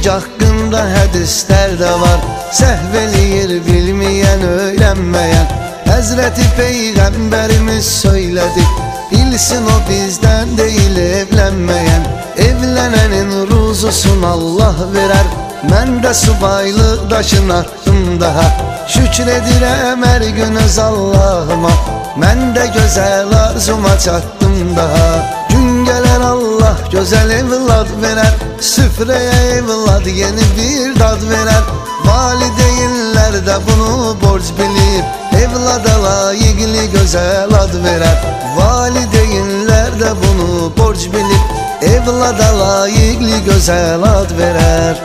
Sevgi hakkında hədislər də var. Səhv eləyir bilməyən, öyrənməyən. Həzrəti Peyğəmbərimiz söylədi, bilsin o bizdən deyil evlənməyən. Evlənənin ruzusunu Allah verər. Mən də subaylıq daşın attım daha. Şükür edirəm hər gün öz Allahıma. Mən də gözəl arzuma çatdım daha. Gün gələr Allah gözəl evlad verər. Süfrəyə evlad yeni bir dad verər. Valideynlər də bunu borc bilir. Evlada layiqli gözəl ad verər. Valideynlər də bunu borc bilir. Evlada layiqli gözəl ad verər.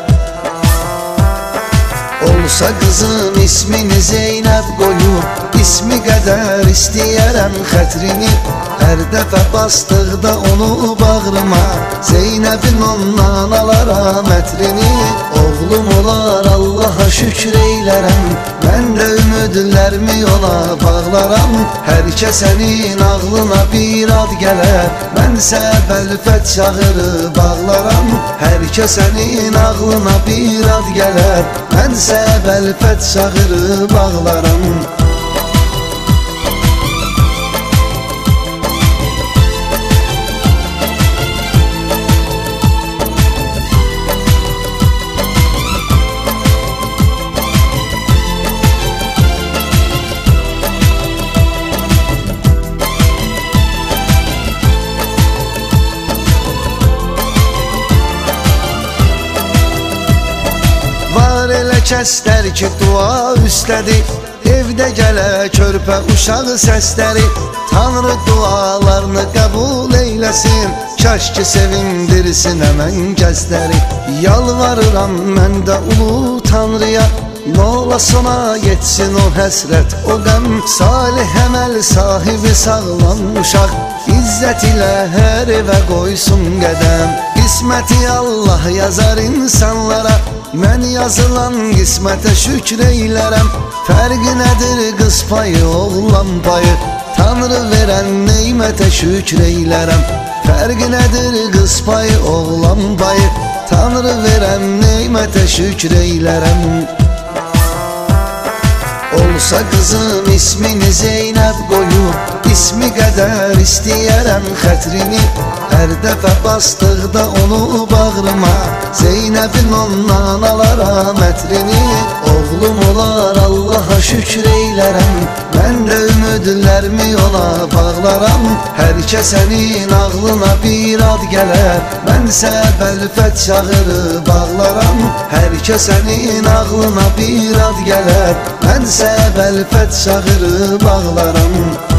Olsa qızım ismini Zeynəb qoyub, ismi qədər istəyərəm xətrini. Hər dəfə basdıqda onu bağrıma, Zeynəbin ondan alaram ətrini. Oğlum olar Allaha şükür eylərəm, mən də ümidlərimi yola bağlaram. Hər kəsənin ağlına bir ad gələr, mənsə bəlfət çağırı bağlaram. Hər kəsənin ağlına bir ad gələr, mənsə bəlfət çağırı bağlaram. Elə kəslər ki dua üstədir, evdə gələ körpə uşaq səsləri. Tanrı dualarını qəbul eyləsin, kaş ki sevindirsin həmən kəsləri. Yalvarıram mən də ulu Tanrıya, nola sona yetsin o həsrət, o qəm. Salih əməl sahibi sağlam uşaq, İzzət ilə hər evə qoysun qədəm. Qisməti Allah yazar insanlara, mən yazılan qismətə şükr eylərəm. Fərqi nədir qız payı, oğlan payı, Tanrı verən neymətə şükr eylərəm. Fərqi nədir qız payı, oğlan payı, Tanrı verən neymətə şükr eylərəm. Olsa qızım ismini Zeynəb qoyub, ismi qədər istəyərəm xətrini. Hər dəfə basdıqda onu bağrıma, Zeynəbin ondan alaram ətrini. Oğlum olar Allaha şükür eylərəm, mən də ümidlərimi yola bağlaram. Hər kəsənin ağlına bir ad gələr, mənsə bəlfət çağırı bağlaram. Hər kəsənin ağlına bir ad gələr, mənsə bəlfət çağırı bağlaram.